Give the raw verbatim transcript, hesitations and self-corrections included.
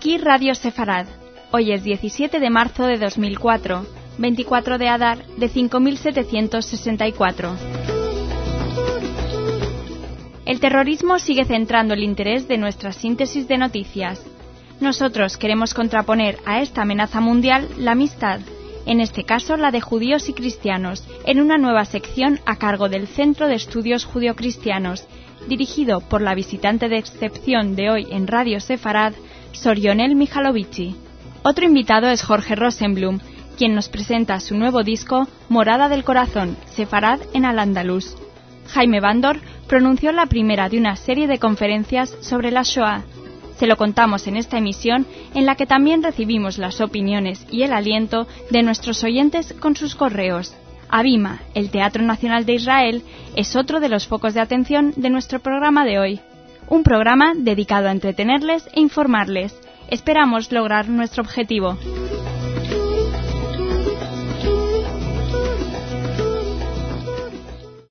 Aquí Radio Sefarad. Hoy es diecisiete de marzo de dos mil cuatro, veinticuatro de Adar de cinco mil setecientos sesenta y cuatro. El terrorismo sigue centrando el interés de nuestra síntesis de noticias. Nosotros queremos contraponer a esta amenaza mundial la amistad, en este caso la de judíos y cristianos, en una nueva sección a cargo del Centro de Estudios Judio-Cristianos, dirigido por la visitante de excepción de hoy en Radio Sefarad, Sorionel Michalovici. Otro invitado es Jorge Rosenblum, quien nos presenta su nuevo disco Morada del Corazón, Sefarad en Al-Ándalus. Jaime Bándor pronunció la primera de una serie de conferencias sobre la Shoah. Se lo contamos en esta emisión, en la que también recibimos las opiniones y el aliento de nuestros oyentes con sus correos. Abima, el Teatro Nacional de Israel, es otro de los focos de atención de nuestro programa de hoy. Un programa dedicado a entretenerles e informarles. Esperamos lograr nuestro objetivo.